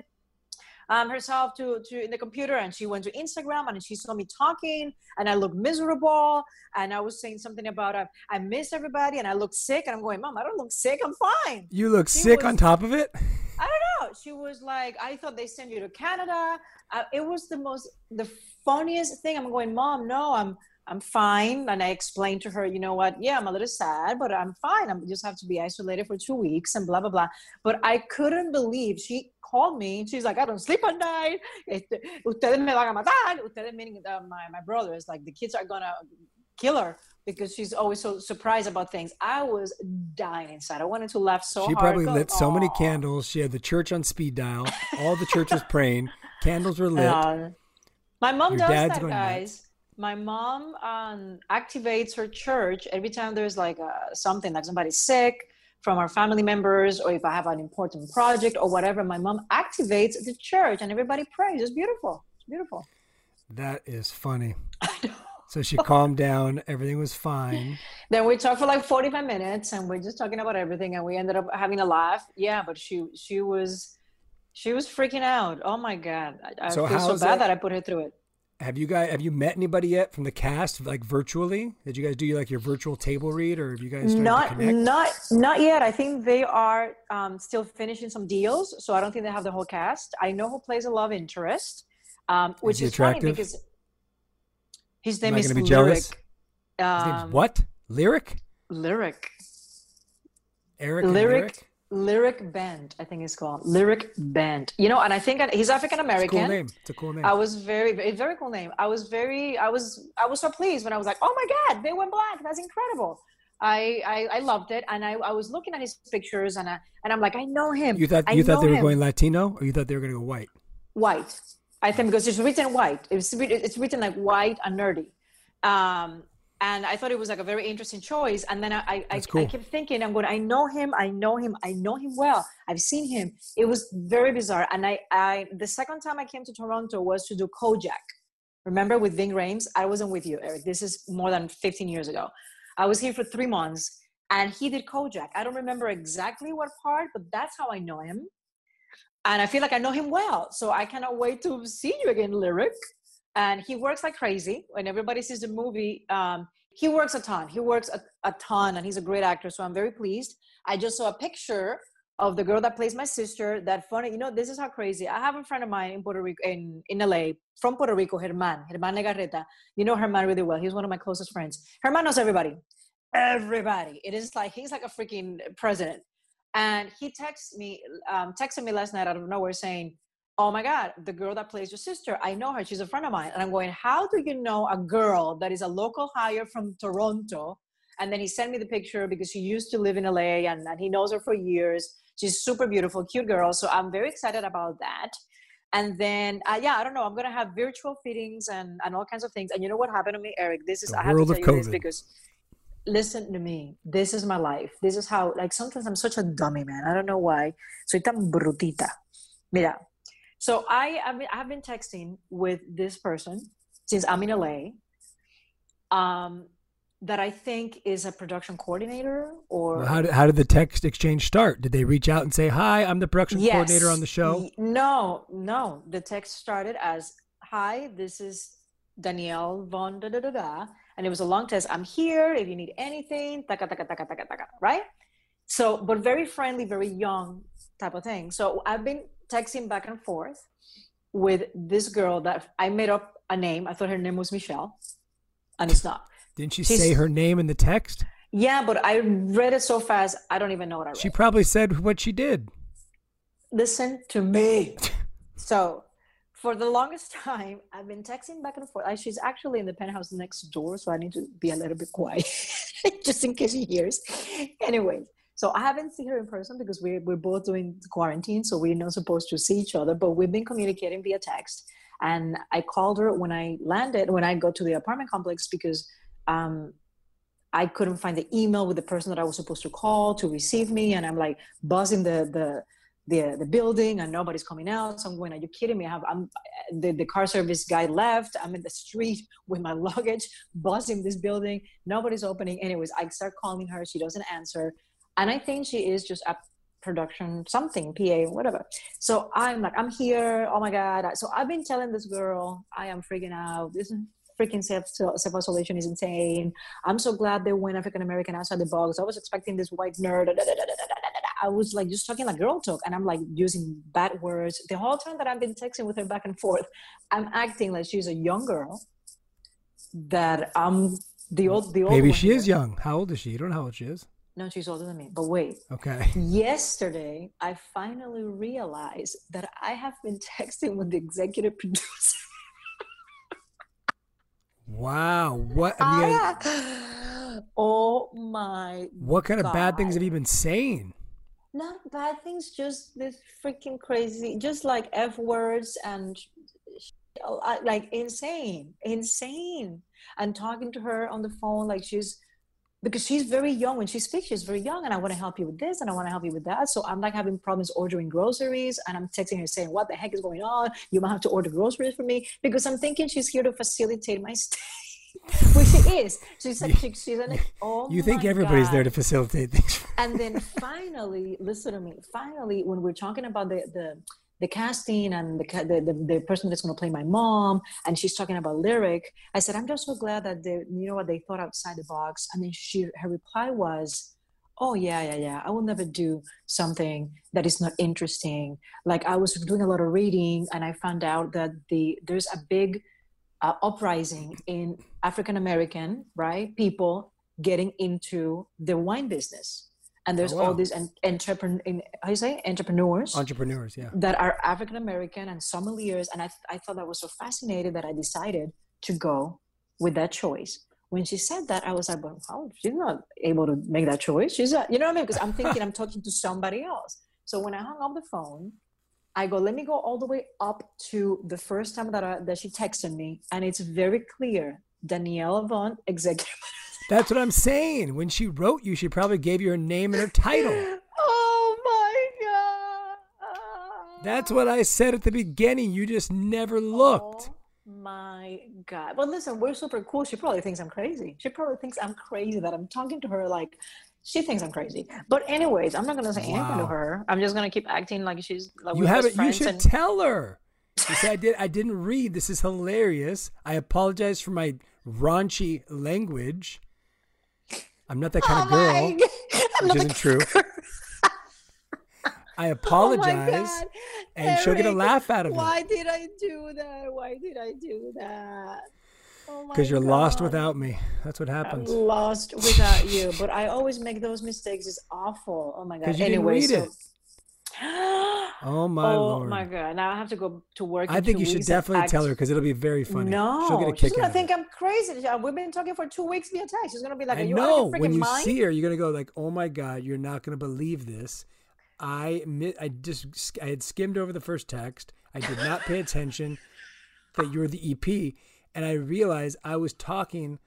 um, herself to, to in the computer, and she went to Instagram, and she saw me talking, and I looked miserable, and I was saying something about uh, I miss everybody, and I look sick, and I'm going, Mom, I don't look sick. I'm fine. You look She sick was- on top of it? I don't know. She was like, I thought they sent you to Canada. Uh, it was the most, the funniest thing. I'm going, Mom, no, I'm, I'm fine. And I explained to her, you know what? Yeah, I'm a little sad, but I'm fine. I just have to be isolated for two weeks and blah, blah, blah. But I couldn't believe she called me. She's like, I don't sleep at night. Este, ustedes me van a matar. Ustedes meaning uh, my, my brothers, like the kids are going to kill her because she's always so surprised about things. I was dying inside. I wanted to laugh so She hard. probably Go, lit so many "Aw." candles. She had the church on speed dial. All the church was praying. Candles were lit. Uh, my mom Your does dad's that, going guys. nuts. My mom um, activates her church every time there's like a, something, like somebody's sick from our family members, or if I have an important project or whatever, my mom activates the church and everybody prays. It's beautiful. It's beautiful. That is funny. So she calmed down. Everything was fine. Then we talked for like forty-five minutes and we're just talking about everything, and we ended up having a laugh. Yeah, but she she was she was freaking out. Oh my God. I, I So feel so how's bad it- that I put her through it. Have you guys have you met anybody yet from the cast, like virtually? Did you guys do like your virtual table read, or have you guys started to Not, connect? not, not yet. I think they are um, still finishing some deals, so I don't think they have the whole cast. I know who plays a love interest, um, which he is funny attractive? because his name Am I is gonna be Lyric. jealous? His Um, name's what? Lyric? Lyric. Eric and Lyric. Lyric? Lyric Band, I think it's called Lyric Band. You know, and I think he's African It's a American. cool name. It's a cool name. I was very, very, very cool name. I was very, I was, I was so pleased when I was like, oh my God, they went black. That's incredible. I, I, I loved it, and I, I was looking at his pictures, and I, and I'm like, I know him. You thought I you thought know they were him. going Latino, or you thought they were going to go white? White. I think because it's written white. It's writ- it's written like white and nerdy. Um, And I thought it was like a very interesting choice. And then I, I, cool. I kept thinking, I'm going, I know him, I know him, I know him well. I've seen him. It was very bizarre. And I, I, the second time I came to Toronto was to do Kojak. Remember with Ving Rhames? I wasn't with you, Eric. This is more than fifteen years ago. I was here for three months and he did Kojak. I don't remember exactly what part, but that's how I know him. And I feel like I know him well. So I cannot wait to see you again, Lyric. And he works like crazy. When everybody sees the movie, um, he works a ton. He works a, a ton, and he's a great actor. So I'm very pleased. I just saw a picture of the girl that plays my sister. That funny, you know, this is how crazy. I have a friend of mine in Puerto Rico, in, in L A, from Puerto Rico, Herman, Herman Legarreta. You know Herman really well. He's one of my closest friends. Herman knows everybody. Everybody. It is like, he's like a freaking president. And he texted me, um, texted me last night out of nowhere saying, oh my God, the girl that plays your sister, I know her. She's a friend of mine. And I'm going, how do you know a girl that is a local hire from Toronto? And then he sent me the picture because she used to live in L A and, and he knows her for years. She's super beautiful, cute girl. So I'm very excited about that. And then, uh, yeah, I don't know. I'm going to have virtual fittings and, and all kinds of things. And you know what happened to me, Eric? This is, The I have to world tell of you COVID. this because listen to me. This is my life. This is how, like, sometimes I'm such a dummy, man. I don't know why. Soy tan brutita. Mira. So I, I mean, I've been texting with this person since I'm in L A, um, that I think is a production coordinator or... Well, how, did, how did the text exchange start? Did they reach out and say, hi, I'm the production Yes. coordinator on the show? Y- No, no. The text started as, hi, this is Danielle von da da da da. And it was a long text. I'm here if you need anything, taka, taka, taka, taka, taka, right? So, but very friendly, very young type of thing. So I've been texting back and forth with this girl that I made up a name. I thought her name was Michelle, and it's not. Didn't she She's- say her name in the text? Yeah, but I read it so fast, I don't even know what I read. She probably said what she did. Listen to me. So for the longest time, I've been texting back and forth. I, she's actually in the penthouse next door, so I need to be a little bit quiet just in case she hears. Anyways, so I haven't seen her in person because we're, we're both doing quarantine, so we're not supposed to see each other, but we've been communicating via text. And I called her when I landed, when I got to the apartment complex, because um, I couldn't find the email with the person that I was supposed to call to receive me. And I'm like buzzing the, the, the, the building and nobody's coming out. So I'm going, are you kidding me? I have, I'm, the, the car service guy left. I'm in the street with my luggage, buzzing this building. Nobody's opening. Anyways, I start calling her. She doesn't answer. And I think she is just a production, something, P A, whatever. So I'm like, I'm here. Oh my God. So I've been telling this girl, I am freaking out. This freaking self, self-isolation is insane. I'm so glad they went African-American outside the box. I was expecting this white nerd. Da, da, da, da, da, da, da. I was like just talking like girl talk, and I'm like using bad words. The whole time that I've been texting with her back and forth, I'm acting like she's a young girl that I'm the old, the old Maybe one she here. is young. How old is she? You don't know how old she is. No, she's older than me. But wait. Okay. Yesterday, I finally realized that I have been texting with the executive producer. Wow. What have you guys, Ah, oh my what kind of bad things God. have you been saying? Not bad things, just this freaking crazy, just like F words and sh- like insane, insane. And talking to her on the phone like she's, because she's very young. When she speaks, she's very young, and I want to help you with this and I want to help you with that. So I'm like having problems ordering groceries, and I'm texting her saying, what the heck is going on? You might have to order groceries for me, because I'm thinking she's here to facilitate my stay. Which she is. She's like, she, she's an, oh You think my everybody's God. there to facilitate things. And then finally, listen to me. Finally, when we're talking about the the, the casting and the, ca- the the the person that's going to play my mom, and she's talking about Lyric, I said, I'm just so glad that they, you know what, they thought outside the box. And then she, her reply was, oh yeah, yeah, yeah. I will never do something that is not interesting. Like I was doing a lot of reading, and I found out that the there's a big uh, uprising in African American right people getting into the wine business. And there's Oh, wow. all these en- entrepreneur, in, how you say, entrepreneurs Entrepreneurs, yeah. that are African American and sommeliers. And I, I thought that was so fascinating that I decided to go with that choice. When she said that, I was like, well, how? She's not able to make that choice. She's not, you know what I mean? Because I'm thinking I'm talking to somebody else. So when I hung up the phone, I go, let me go all the way up to the first time that I, that she texted me. And it's very clear Danielle Vaughn, executive. That's what I'm saying. When she wrote you, she probably gave you her name and her title. Oh my God. That's what I said at the beginning. You just never looked. Oh my God. Well, listen, we're super cool. She probably thinks I'm crazy. She probably thinks I'm crazy that I'm talking to her like she thinks I'm crazy. But anyways, I'm not going to say Wow. anything to her. I'm just going to keep acting like she's like You we're haven't. best You friends should and- tell her. You say I did. I didn't read. This is hilarious. I apologize for my raunchy language. I'm not that kind of Oh girl, my God. I'm which not isn't the- true. I Oh my apologize, God. and she'll get a Eric, laugh out of Why it did I do that? Why did I do that? Oh my because you're lost God. without me. That's what I'm happens. lost without you, but I always make those mistakes. It's awful. Oh my God. Because you anyway, didn't read so it. Oh my oh lord! my God. Now I have to go to work. I in think two you should weeks and definitely act- tell her because it'll be very funny. No, she'll get a she's kick gonna out think of it. I'm crazy. We've been talking for two weeks via text. She's gonna be like, I "Are you know. out of your When freaking you mind?" see her, you're gonna go like, "Oh my god, you're not gonna believe this." I mi- I just I had skimmed over the first text. I did not pay attention that you were the E P, and I realized I was talking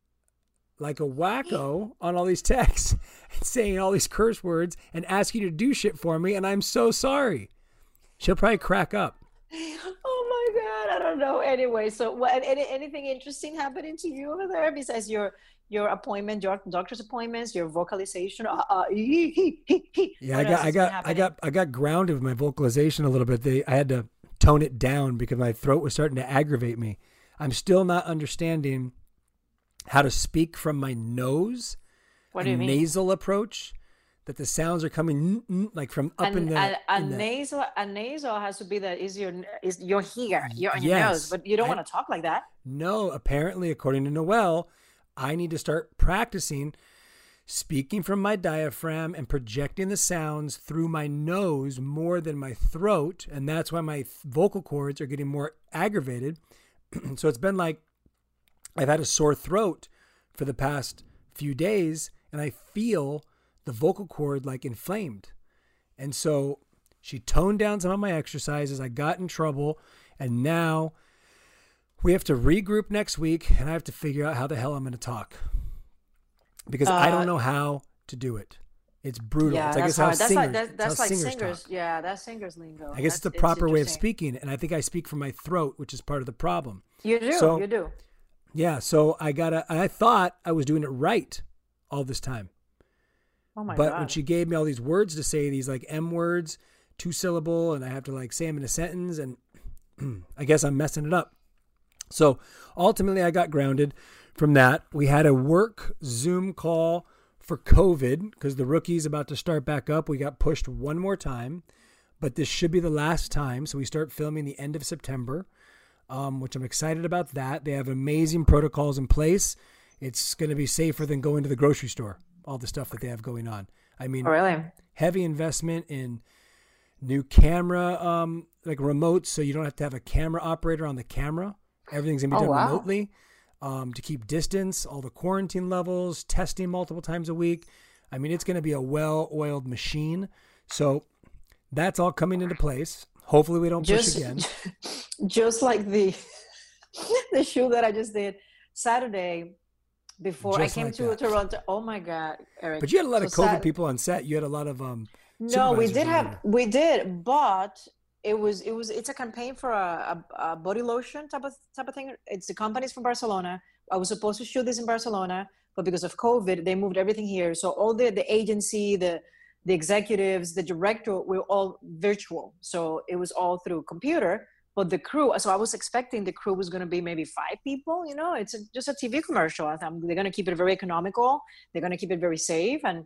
like a wacko on all these texts, saying all these curse words and asking you to do shit for me, and I'm so sorry. She'll probably crack up. Oh my God, I don't know. Anyway, so what? Any, anything interesting happening to you over there besides your your appointment, your doctor's appointments, your vocalization? Uh, uh, he, he, he, he. Yeah, What I got, else I has been got, I happening? got, I got grounded with my vocalization a little bit. They, I had to tone it down because my throat was starting to aggravate me. I'm still not understanding how to speak from my nose. What a do you mean? nasal approach, that the sounds are coming mm, mm, like from up And in the. a, a in the- nasal, a nasal has to be that is your is your here, you're on your Yes, nose, but you don't I- want to talk like that. No, apparently, according to Noelle, I need to start practicing speaking from my diaphragm and projecting the sounds through my nose more than my throat. And that's why my th- vocal cords are getting more aggravated. So it's been like I've had a sore throat for the past few days, and I feel the vocal cord like inflamed. And so she toned down some of my exercises. I got in trouble, and now we have to regroup next week, and I have to figure out how the hell I'm going to talk because I Uh, don't know how to do it. It's brutal. Yeah, it's like that's it's how hard. That's singers, like that, it's that's how like singers singers. talk. Yeah, that's singers lingo. I guess it's the That's- proper way of interesting. speaking, and I think I speak from my throat, which is part of the problem. You do, So- you do. Yeah, so I gotta. I thought I was doing it right all this time, Oh my but God. when she gave me all these words to say, these like M words, two syllable, and I have to like say them in a sentence, and I guess I'm messing it up. So ultimately, I got grounded from that. We had a work Zoom call for COVID because the rookie's about to start back up. We got pushed one more time, but this should be the last time. So we start filming the end of September, um, which I'm excited about that. They have amazing protocols in place. It's going to be safer than going to the grocery store, all the stuff that they have going on. I mean, Oh, really? heavy investment in new camera, um, like remotes, so you don't have to have a camera operator on the camera. Everything's going to be Oh, done wow. remotely. Um, to keep distance, all the quarantine levels, testing multiple times a week. I mean, it's going to be a well-oiled machine. So that's all coming into place. Hopefully we don't push Just, again. just like the the show that I just did Saturday before Just I came like to that. Toronto. Oh my God, Eric! But you had a lot of So COVID Sat- people on set. You had a lot of um. No, we supervisors did or have whatever. we did, but it was it was it's a campaign for a, a, a body lotion type of type of thing. It's the company's from Barcelona. I was supposed to shoot this in Barcelona, but because of COVID, they moved everything here. So all the the agency, the the executives, the director were all virtual. So it was all through computer. But the crew, so I was expecting the crew was going to be maybe five people. You know, it's a, just a T V commercial. I thought they're going to keep it very economical. They're going to keep it very safe, and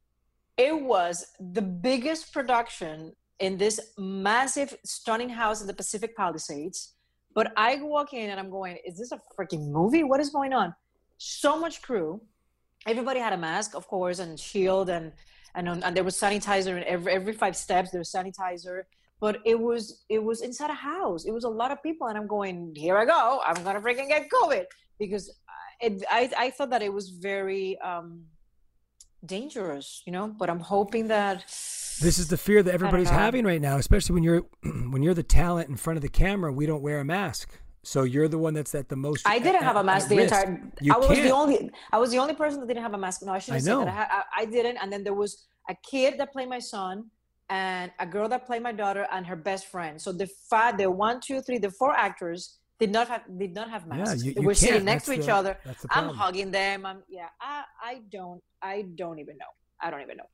it was the biggest production in this massive, stunning house in the Pacific Palisades. But I walk in and I'm going, is this a freaking movie? What is going on? So much crew. Everybody had a mask, of course, and shield, and and, and there was sanitizer in every every five steps. There was sanitizer. But it was it was inside a house. It was a lot of people, and I'm going, here I go. I'm gonna freaking get COVID because it, I I thought that it was very um, dangerous, you know. But I'm hoping that This is the fear that don't everybody's know. having right now, especially when you're when you're the talent in front of the camera. We don't wear a mask, So you're the one that's at the most. I didn't at, have a mask the risk. entire. You I was can't. the only. I was the only person that didn't have a mask. No, I shouldn't I say know. that. I, had, I, I didn't, and then there was a kid that played my son, and a girl that played my daughter, and her best friend. So the five, the one, two, three, the four actors did not have did not have masks. Yeah, you, they you were can't. sitting next That's to each the, other. That's the I'm problem. hugging them. I'm yeah. I I don't I don't even know. I don't even know.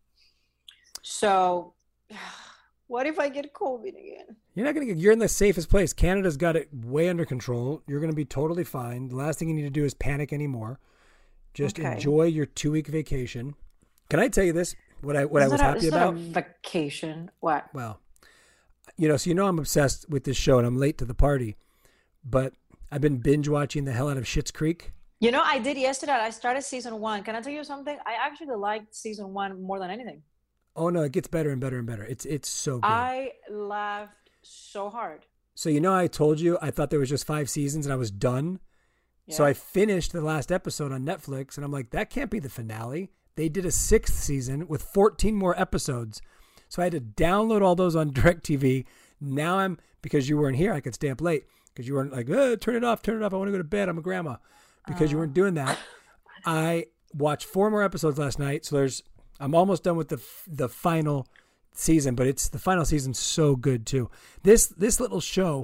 So, what if I get COVID again? You're not gonna get. You're in the safest place. Canada's got it way under control. You're gonna be totally fine. The last thing you need to do is panic anymore. Just Okay. enjoy your two week vacation. Can I tell you this? What I what It's I was not a- happy it's about? Not a vacation. What? Well, you know, so you know I'm obsessed with this show, and I'm late to the party. But I've been binge watching the hell out of Schitt's Creek. You know, I did yesterday. I started season one. Can I tell you something? I actually liked season one more than anything. Oh no, it gets better and better and better. It's it's so good. I laughed so hard. So you know, I told you I thought there was just five seasons and I was done. So Yeah. I finished the last episode on Netflix, and I'm like, that can't be the finale. They did a sixth season with fourteen more episodes. So I had to download all those on DirecTV. Now I'm, because you weren't here, I could stay up late because you weren't like, oh, turn it off, turn it off. I want to go to bed. I'm a grandma. Because you weren't doing that. I watched four more episodes last night. So there's, I'm almost done with the the final season, but it's the final season's so good too. This this little show,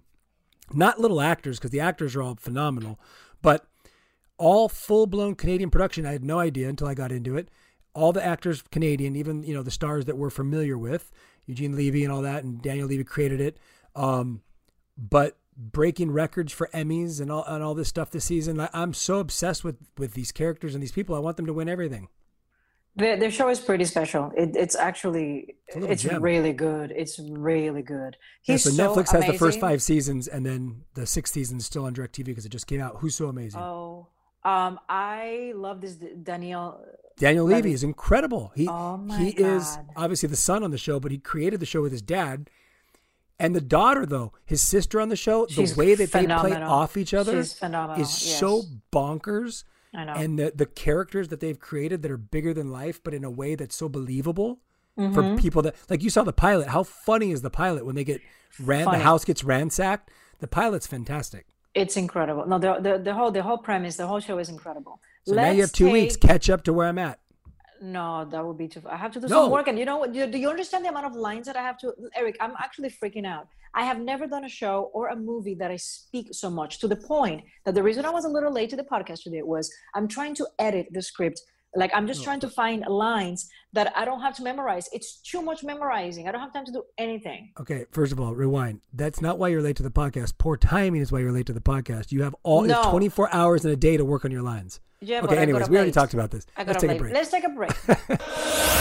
not little actors because the actors are all phenomenal, but all full blown Canadian production. I had no idea until I got into it. All the actors Canadian, even you know the stars that we're familiar with, Eugene Levy and all that, and Daniel Levy created it. Um, but breaking records for Emmys and all and all this stuff this season. I, I'm so obsessed with with these characters and these people. I want them to win everything. The the show is pretty special. It, it's actually It's a little it's gem. really good. It's really good. Yeah, He's so Netflix has the first amazing. five seasons, and then the sixth season is still on DirecTV because it just came out. Who's so amazing? Oh, um, I love this Daniel. Daniel Levy Levy. is incredible. He Oh my he is God. obviously the son on the show, but he created the show with his dad. And the daughter, though, his sister on the show, She's the way that they play phenomenal. off each other She's phenomenal, is yes. so bonkers. I know. And the, the characters that they've created that are bigger than life, but in a way that's so believable Mm-hmm. for people that, like you saw the pilot. How funny is the pilot when they get ran? The Funny. house gets ransacked. The pilot's fantastic. It's incredible. No, the, the the whole the whole premise, the whole show is incredible. So now you have two weeks. take- Catch up to where I'm at. No, that would be too. I have to do No. some work, and you know what? Do, do you understand the amount of lines that I have to? Eric, I'm actually freaking out. I have never done a show or a movie that I speak so much to the point that the reason I was a little late to the podcast today was I'm trying to edit the script. Like I'm just trying to find lines that I don't have to memorize. It's too much memorizing. I don't have time to do anything. Okay, first of all, rewind. That's not why you're late to the podcast. Poor timing is why you're late to the podcast. You have all No. it's twenty-four hours in a day to work on your lines. Yeah, but Okay, I got anyways, up we already late. talked about this. I got Let's up take a late. break. Let's take a break.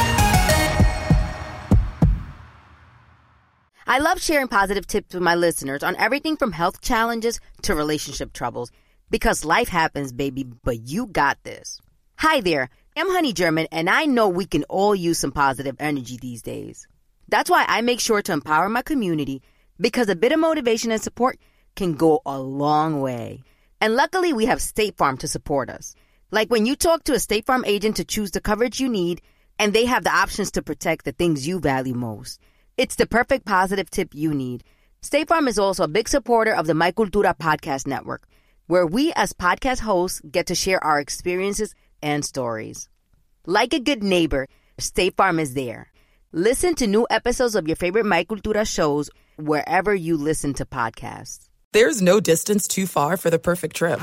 I love sharing positive tips with my listeners on everything from health challenges to relationship troubles. Because life happens, baby, but you got this. Hi there, I'm Honey German, and I know we can all use some positive energy these days. That's why I make sure to empower my community, because a bit of motivation and support can go a long way. And luckily, we have State Farm to support us. Like when you talk to a State Farm agent to choose the coverage you need, and they have the options to protect the things you value most. It's the perfect positive tip you need. State Farm is also a big supporter of the My Cultura podcast network, where we as podcast hosts get to share our experiences and stories. Like a good neighbor, State Farm is there. Listen to new episodes of your favorite My Cultura shows wherever you listen to podcasts. There's no distance too far for the perfect trip.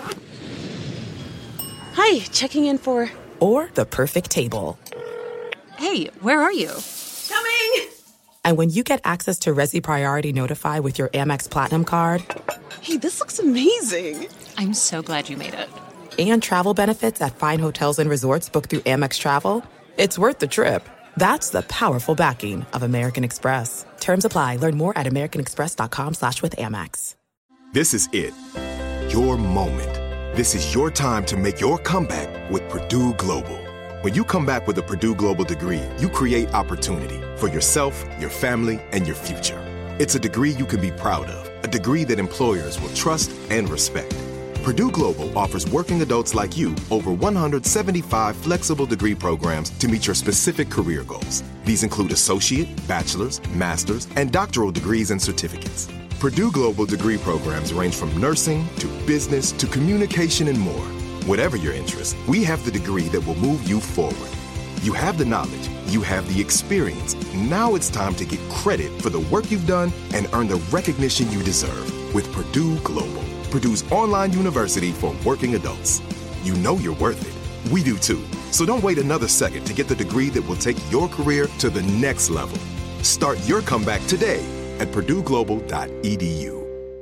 Hi, checking in for... Or the perfect table. Hey, where are you? Coming! And when you get access to Resi Priority Notify with your Amex Platinum card... Hey, this looks amazing. I'm so glad you made it. And travel benefits at fine hotels and resorts booked through Amex Travel, it's worth the trip. That's the powerful backing of American Express. Terms apply. Learn more at americanexpress.com slash with Amex. This is it. Your moment. This is your time to make your comeback with Purdue Global. When you come back with a Purdue Global degree, you create opportunity for yourself, your family, and your future. It's a degree you can be proud of, a degree that employers will trust and respect. Purdue Global offers working adults like you over one hundred seventy-five flexible degree programs to meet your specific career goals. These include associate, bachelor's, master's, and doctoral degrees and certificates. Purdue Global degree programs range from nursing to business to communication and more. Whatever your interest, we have the degree that will move you forward. You have the knowledge, you have the experience. Now it's time to get credit for the work you've done and earn the recognition you deserve with Purdue Global, Purdue's online university for working adults. You know you're worth it. We do too. So don't wait another second to get the degree that will take your career to the next level. Start your comeback today at purdue global dot e d u.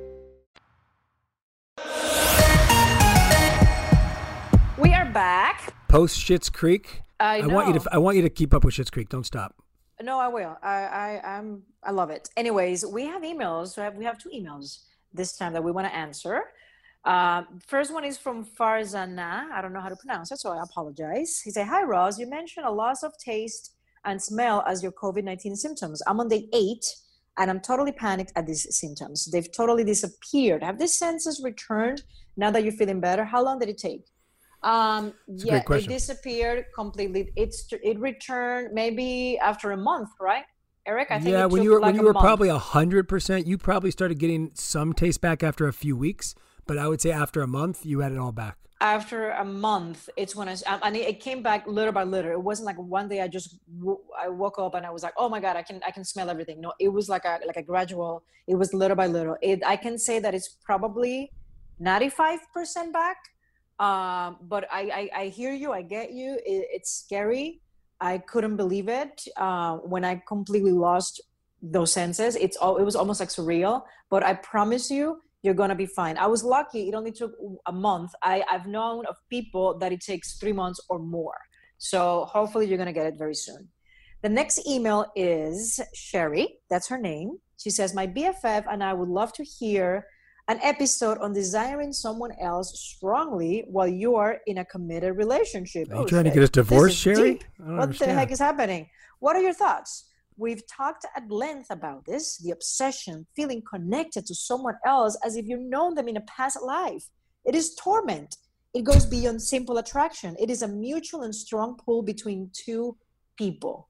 We are back. Post Schitt's Creek. I, I want you to. I want you to keep up with Schitt's Creek. Don't stop. No, I will. I, I, I'm. I love it. Anyways, we have emails. We have, we have two emails this time that we want to answer. Uh, first one is from Farzana. I don't know how to pronounce it, so I apologize. He said, "Hi, Roz. You mentioned a loss of taste and smell as your COVID nineteen symptoms. I'm on day eight, and I'm totally panicked at these symptoms. They've totally disappeared. Have these senses returned now that you're feeling better? How long did it take?" Um, yeah, it disappeared completely. It's it returned maybe after a month, right, Eric? I think yeah. it When took you were like when you a were month. probably a hundred percent, you probably started getting some taste back after a few weeks. But I would say after a month, you had it all back. After a month, it's when I and it came back little by little. It wasn't like one day I just I woke up and I was like, oh my god, I can I can smell everything. No, it was like a like a gradual. It was little by little. It I can say that it's probably ninety-five percent back. Um, but I, I I hear you. I get you. It, it's scary. I couldn't believe it uh, when I completely lost those senses. It's all it was almost like surreal. But I promise you, you're gonna be fine. I was lucky. It only took a month. I, I've known of people that it takes three months or more. So hopefully you're gonna get it very soon. The next email is Sherry. That's her name. She says, my B F F and I would love to hear an episode on desiring someone else strongly while you are in a committed relationship. Are you Oh, trying to shit. get us divorced, This is Sherry? deep. I don't What understand. the heck is happening? What are your thoughts? We've talked at length about this, the obsession, feeling connected to someone else as if you've known them in a past life. It is torment. It goes beyond simple attraction. It is a mutual and strong pull between two people.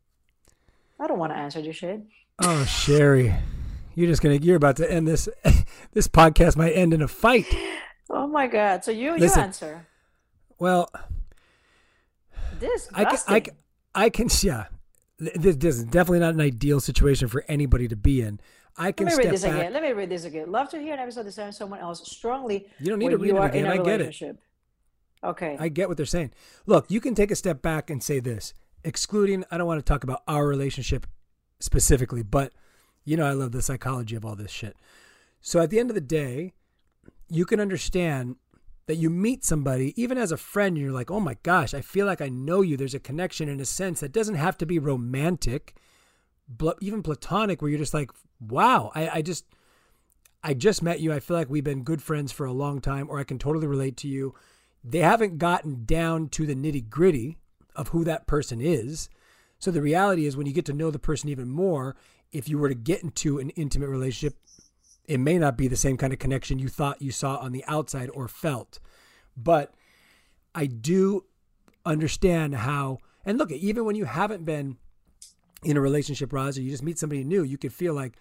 I don't want to answer this shit. Oh, Sherry, you're just gonna. You're about to end this. This podcast might end in a fight. Oh my God! So you Listen, you answer. Well, This I can, I, can- I can. Yeah, this, this is definitely not an ideal situation for anybody to be in. I can Let me step read this back. again. Let me read this again. Love to hear an episode desiring someone else strongly. You don't need when to read you it are again. in a I get it. relationship. Okay. I get what they're saying. Look, you can take a step back and say this, excluding, I don't want to talk about our relationship specifically, but you know, I love the psychology of all this shit. So at the end of the day, you can understand that you meet somebody, even as a friend, and you're like, oh my gosh, I feel like I know you. There's a connection in a sense that doesn't have to be romantic, but even platonic, where you're just like, wow, I, I just, I just met you. I feel like we've been good friends for a long time, or I can totally relate to you. They haven't gotten down to the nitty gritty of who that person is. So the reality is when you get to know the person even more, if you were to get into an intimate relationship, it may not be the same kind of connection you thought you saw on the outside or felt. But I do understand how, and look, even when you haven't been in a relationship, Roz, or you just meet somebody new, you could feel like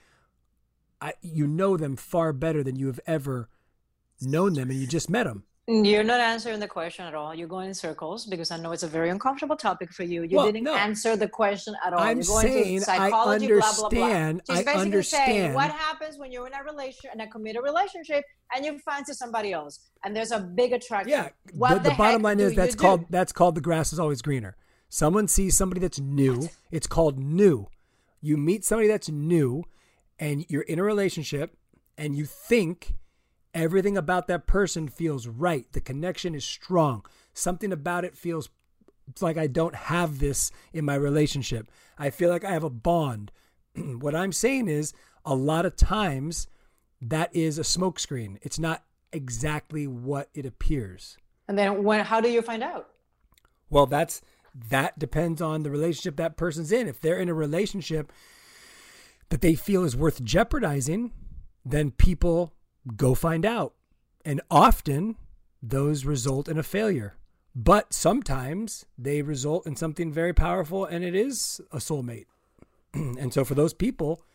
I, you know them far better than you have ever known them, and you just met them. You're not answering the question at all. You're going in circles because I know it's a very uncomfortable topic for you. You Well, didn't no. answer the question at all. I'm You're going saying to I psychology, blah, blah, blah. understand- She's I basically saying understand. what happens when you're in a relation, in a committed relationship, and you fancy somebody else, and there's a big attraction. Yeah, What the, the bottom heck line do is that's you called do? that's called the grass is always greener. Someone sees somebody that's new. It's called new. You meet somebody that's new, and you're in a relationship, and you think everything about that person feels right. The connection is strong. Something about it feels it's like I don't have this in my relationship. I feel like I have a bond. What I'm saying is a lot of times that is a smokescreen. It's not exactly what it appears. And then when? How do you find out? Well, that's that depends on the relationship that person's in. If they're in a relationship that they feel is worth jeopardizing, then people go find out. And often those result in a failure. But sometimes they result in something very powerful, and it is a soulmate. And so for those people,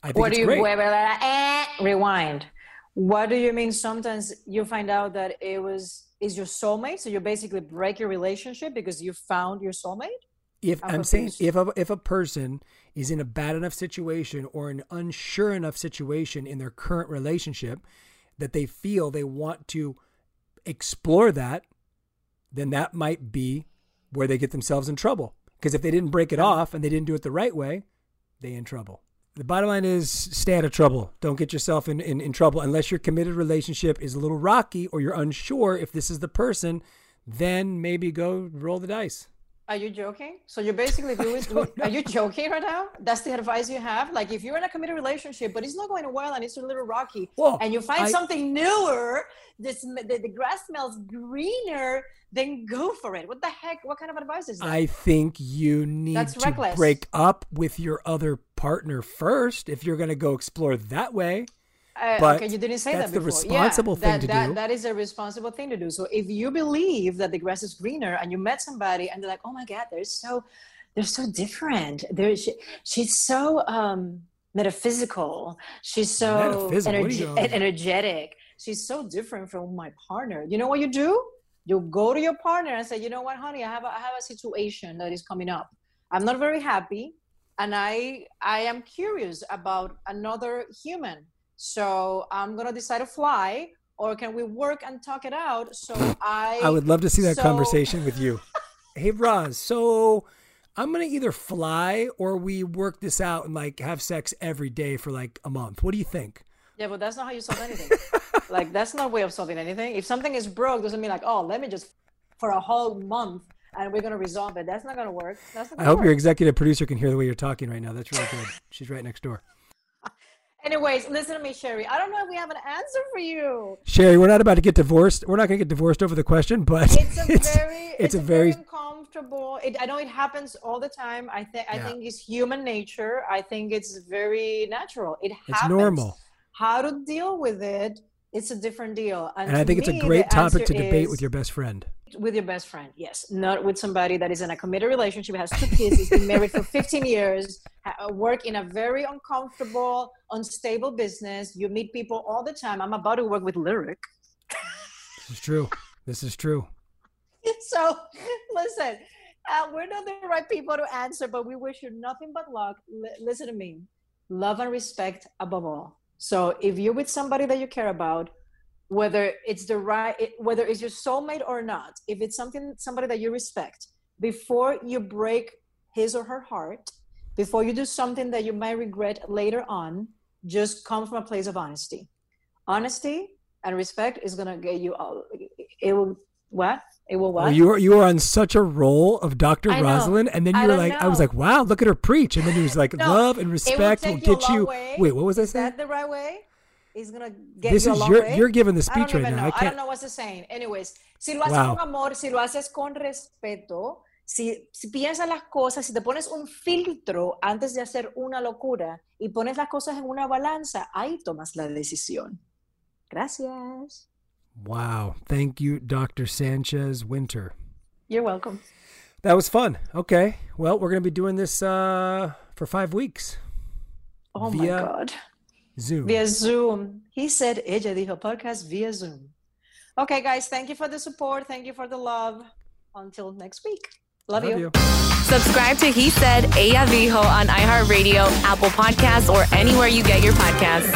I think What it's do you great. blah, blah, blah, eh, rewind? What do you mean? Sometimes you find out that it was is your soulmate, so you basically break your relationship because you found your soulmate. If I'm I'm saying confused. if a, if a person is in a bad enough situation or an unsure enough situation in their current relationship that they feel they want to explore that, then that might be where they get themselves in trouble. Because if they didn't break it off and they didn't do it the right way, they're in trouble. The bottom line is stay out of trouble. Don't get yourself in, in, in trouble unless your committed relationship is a little rocky or you're unsure if this is the person, then maybe go roll the dice. Are you joking? So you're basically doing, are you joking right now? That's the advice you have? Like if you're in a committed relationship, but it's not going well and it's a little rocky, Well, and you find I- something newer, this the, the grass smells greener, then go for it. What the heck? What kind of advice is that? I think you need That's to reckless. break up with your other partner first if you're going to go explore that way. Uh, But okay, you didn't say that's that the before. responsible yeah, thing that, to that, do. That is a responsible thing to do. So if you believe that the grass is greener and you met somebody and they're like, oh my God, they're so, they're so different. They're, she, she's so um, metaphysical. She's so Metaphysical? What are energe- you on? energetic. She's so different from my partner. You know what you do? You go to your partner and say, you know what, honey, I have a, I have a situation that is coming up. I'm not very happy. And I, I am curious about another human. So I'm going to decide to fly, or can we work and talk it out? So I I would love to see that so- conversation with you. Hey, Roz, so I'm going to either fly or we work this out and like have sex every day for like a month. What do you think? Yeah, but that's not how you solve anything. Like, that's not a way of solving anything. If something is broke, doesn't mean like, oh, let me just for a whole month and we're going to resolve it. That's not going to work. That's not I gonna hope work. your executive producer can hear the way you're talking right now. That's really good. She's right next door. Anyways, listen to me, Sherry. I don't know if we have an answer for you. Sherry, we're not about to get divorced. We're not going to get divorced over the question, but It's a it's, very, it's it's a a very, very uncomfortable. It, I know it happens all the time. I think, I Yeah. think it's human nature. I think it's very natural. It it's happens. normal. How to deal with it? It's a different deal. And, And I to think it's a me, great the topic to answer debate is with your best friend. with your best friend. Yes, not with somebody that is in a committed relationship, has two kids, has been married for fifteen years, ha- work in a very uncomfortable, unstable business. You meet people all the time. I'm about to work with Lyric. This is true. This is true. So, listen, uh, we're not the right people to answer, but we wish you nothing but luck. L- listen to me. Love and respect above all. So if you're with somebody that you care about, whether it's the right, it, whether it's your soulmate or not, if it's something, somebody that you respect, before you break his or her heart, before you do something that you might regret later on, just come from a place of honesty. Honesty and respect is going to get you all, it will, what? It will what? Oh, you were you were on such a roll of Doctor I know. Rosalind, and then you I were don't like, I was know. like, wow, look at her preach, and then he was like, No, love and it will respect will, take you a get long you. way. Wait, what was I Is saying? that the right way? It's gonna get This you a is long your way. you're giving the I don't speech right even now. know. I I, don't can't. know what's the saying. Anyways, si lo haces Wow. con amor, si lo haces con respeto, si, si piensas las cosas, si te pones un filtro antes de hacer una locura y pones las cosas en una balanza, ahí tomas la decisión. Gracias. Wow, thank you, Doctor Sanchez Winter. You're welcome. That was fun. Okay, well, we're gonna be doing this uh, for five weeks. Oh via my God. Zoom. Via Zoom. He said, ella dijo podcast via Zoom. Okay, guys, thank you for the support. Thank you for the love. Until next week. Love, Love you. you. Subscribe to He Said, Ella Dijo on iHeartRadio, Apple Podcasts, or anywhere you get your podcasts.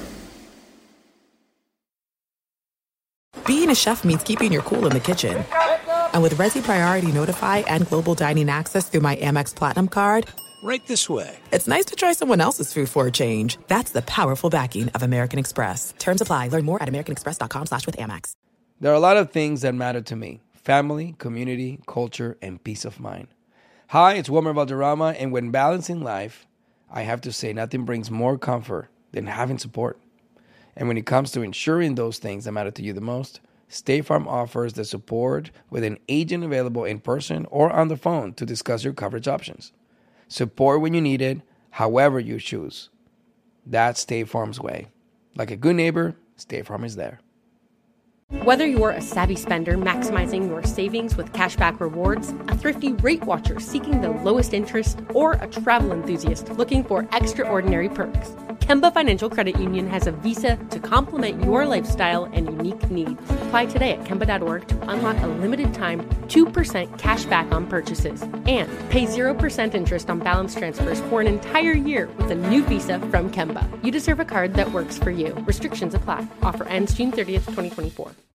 Being a chef means keeping your cool in the kitchen. And with Resi Priority Notify and Global Dining Access through my Amex Platinum card, Right this way. it's nice to try someone else's food for a change. That's the powerful backing of American Express. Terms apply. Learn more at americanexpress.com slash with Amex. There are a lot of things that matter to me: family, community, culture, and peace of mind. Hi, it's Wilmer Valderrama, and when balancing life, I have to say nothing brings more comfort than having support. And when it comes to ensuring those things that matter to you the most, State Farm offers the support with an agent available in person or on the phone to discuss your coverage options. Support when you need it, however you choose. That's State Farm's way. Like a good neighbor, State Farm is there. Whether you're a savvy spender maximizing your savings with cashback rewards, a thrifty rate watcher seeking the lowest interest, or a travel enthusiast looking for extraordinary perks, Kemba Financial Credit Union has a visa to complement your lifestyle and unique needs. Apply today at Kemba dot org to unlock a limited time two percent cash back on purchases and pay zero percent interest on balance transfers for an entire year with a new visa from Kemba. You deserve a card that works for you. Restrictions apply. Offer ends June thirtieth, twenty twenty-four.